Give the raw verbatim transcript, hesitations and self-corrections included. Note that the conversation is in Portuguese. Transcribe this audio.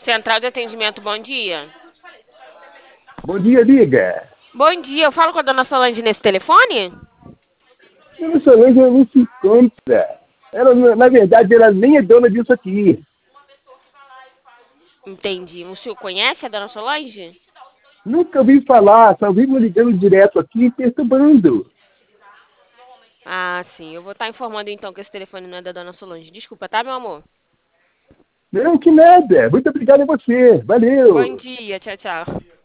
Central de atendimento, bom dia. Bom dia, amiga. Bom dia, eu falo com a dona Solange nesse telefone? Dona Solange ela não se encontra. Ela, na na verdade, ela nem é dona disso aqui. Entendi. O senhor conhece a dona Solange? Nunca ouvi falar, só vivo ligando direto aqui e perturbando. Ah, sim. Eu vou estar informando então que esse telefone não é da dona Solange. Desculpa, tá, meu amor? Não, que nada. Muito obrigado a você. Bom Valeu. dia, tchau, tchau.